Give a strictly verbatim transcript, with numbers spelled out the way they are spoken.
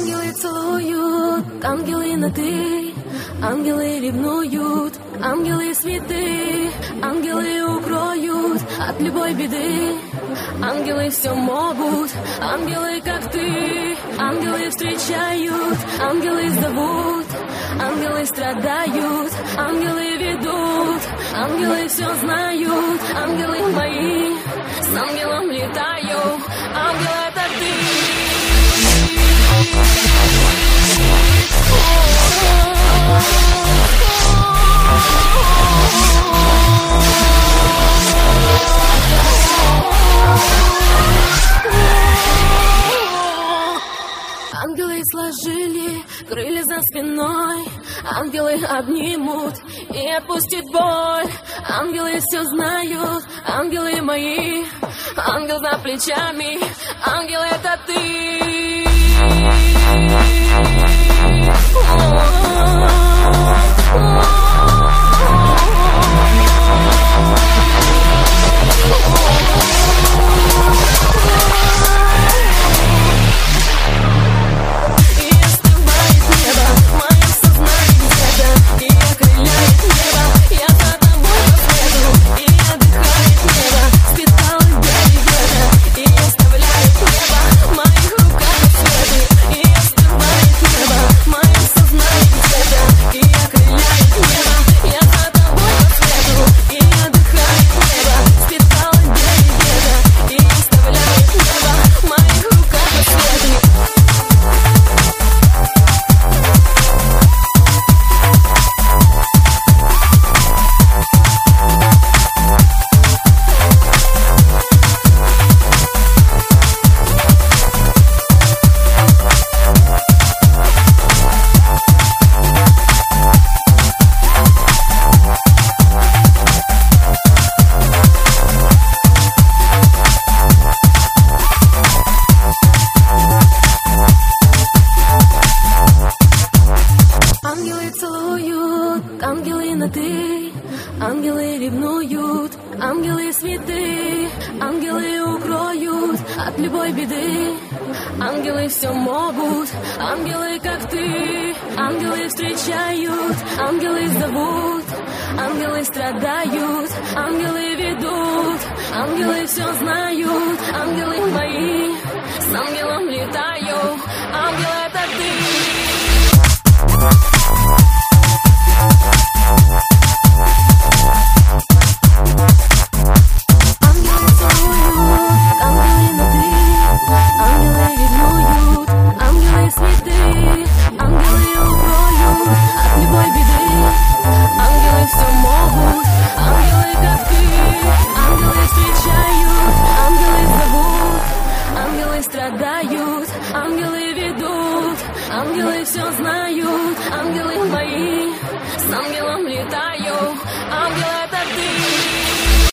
Ангелы целуют, ангелы на ты, ангелы ревнуют, ангелы святые, ангелы укроют от любой беды. Ангелы все могут, ангелы как ты, ангелы встречают, ангелы зовут, ангелы страдают, ангелы ведут, ангелы все знают, ангелы мои, с ангелом летаю, ангел это ты. Ангелы сложили крылья за спиной, ангелы обнимут и отпустят боль. Ангелы все знают, ангелы мои, ангел за плечами, ангел это ты. Ангелы на ты, ангелы ревнуют, ангелы святые, ангелы укроют от любой беды. Ангелы все могут, ангелы как ты, ангелы встречают, ангелы зовут, ангелы страдают, ангелы ведут, ангелы все знают, ангелы мои, с ангелом летаю, ангел это ты. Страдают, ангелы ведут, ангелы все знают, ангелы мои, с ангелом летают.